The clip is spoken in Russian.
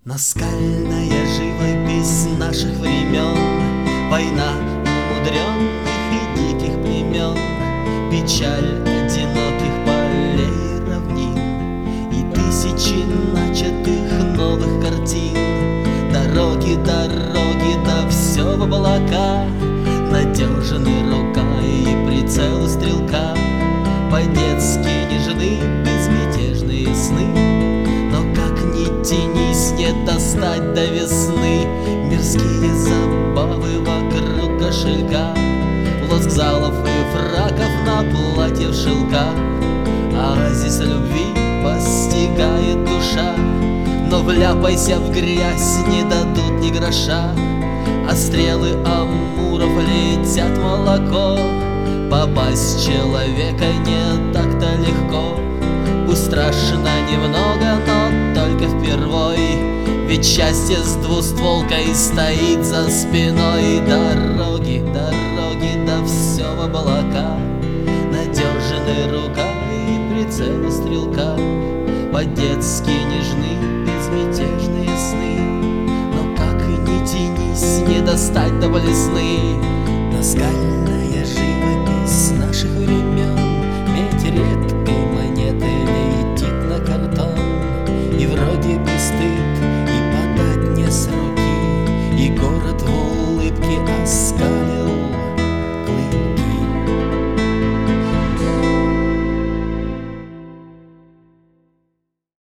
Наскальная живопись наших времен, война умудренных и диких племен, печаль одиноких полей и равнин и тысячи начатых новых картин. Дороги, дороги, да все в облака, надежны рука и прицел стрелка. По-детски нежны безмятежные сны, но как ни тянись, не достать до весны. Мирские забавы вокруг кошелька, лоск залов и фраков на платье в шелках. Оазис любви постигает душа, но вляпайся в грязь, не дадут ни гроша. А стрелы амуров летят молоко, попасть человека не так-то легко. Пусть страшно немного, но только впервой, ведь счастье с двустволкой стоит за спиной. Дороги, дороги, да все в облака, надежны рука и прицел стрелка. По-детски нежны безмятежные сны, но как и не тянись, не достать до блесны. Наскальная живопись наших времен, медь редкой монеты летит на картон, и вроде бы стыд, и подать не с руки, и город в улыбке оскал.